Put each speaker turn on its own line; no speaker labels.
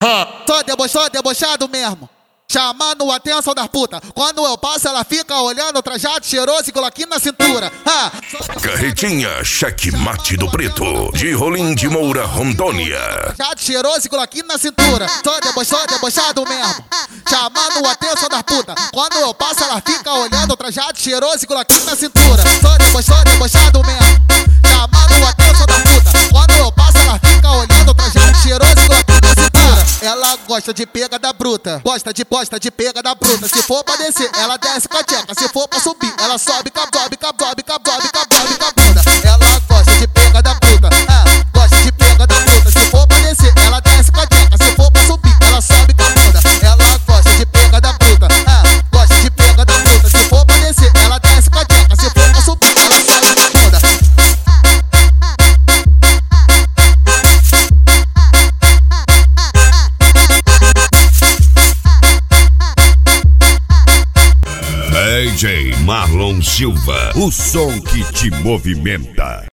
Sou debochado mesmo, chamando a atenção das putas. Quando eu passo, ela fica olhando, trajado cheiroso e coloquinho na cintura.
Carretinha Checkmate do Preto, de Rolim de Moura, Rondônia.
Trajado cheiroso e coloquinho na cintura. Sou debochado mesmo, chamando a atenção das putas. Quando eu passo, ela fica olhando, trajado cheiroso e coloquinho na cintura. Sou debochado mesmo, chamando a atenção das putas. Quando eu passo, ela fica olhando, trajado cheiroso e coloquinho na cintura. Ela gosta de pega da bruta, gosta de pega da bruta. Se for pra descer, ela desce com a tcheca. Se for pra subir, ela sobe com a bunda. Ela gosta de pega da bruta, gosta de pega da bruta. Se for pra descer, ela desce com a tcheca. Se for pra subir, ela sobe com a bunda. Ela gosta de pega da bruta, gosta de pega da bruta. Se for pra descer, ela desce com a tcheca. Se for pra subir, ela sobe com a bunda.
DJ Marlon Silva, o som que te movimenta.